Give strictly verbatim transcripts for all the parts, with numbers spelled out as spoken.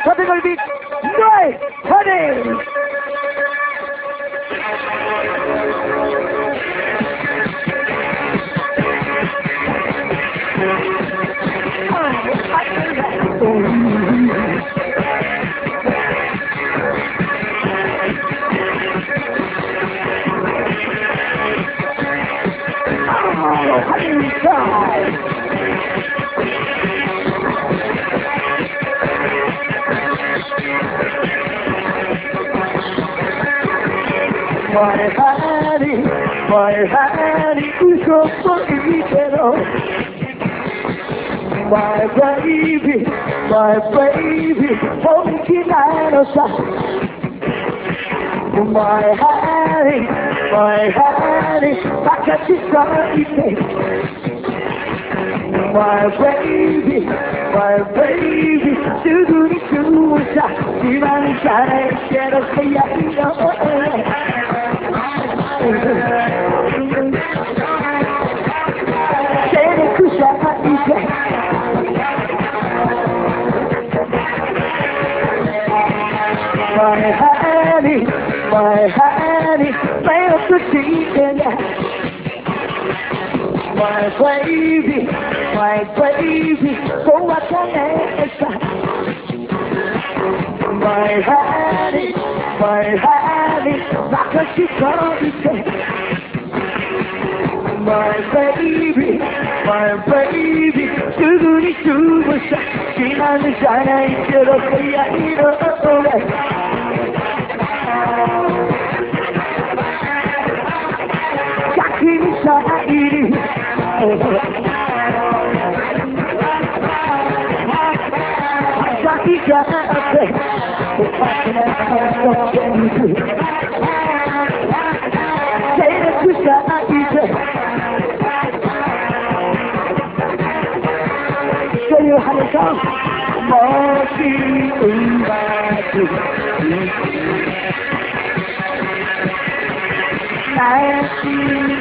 Something will be right, honey. Oh, honey, God. My honey, my honey,嘘といいけど My baby, my baby, 本気なのさ My honey, my honey, バカしさいて My baby, my baby, すぐにすぐさ自慢じゃないけど早いのMy honey, my honey, made up the chicken. My baby, my baby, so what can I say? My honey, my honey, like a chicken. My baby, my baby, すぐにすぐさ自慢じゃないけど早いの先にさいる先があって照れくさいてSo you have a song, Moshi Umaku. Nanti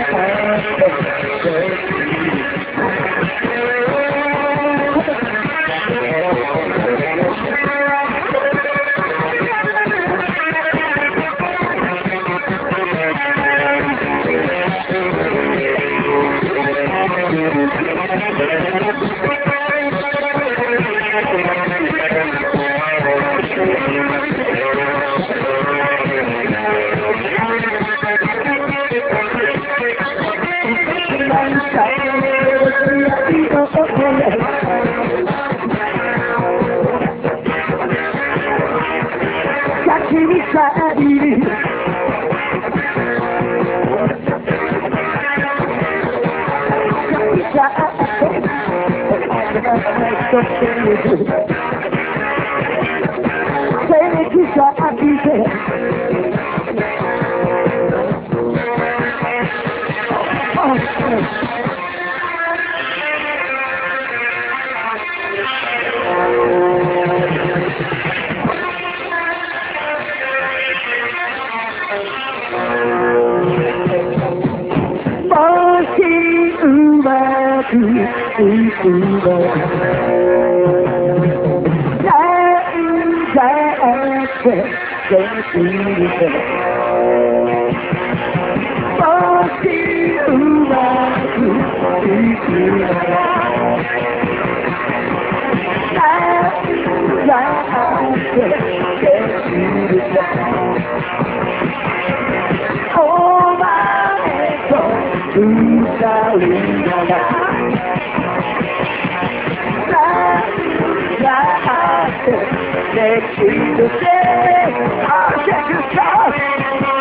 Let's see the day, I'll check your car.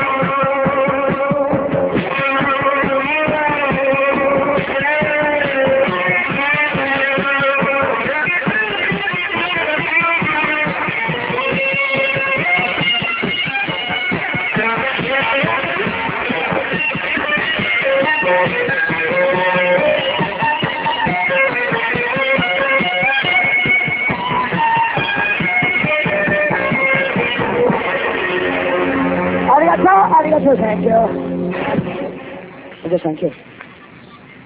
Thank you. Thank you.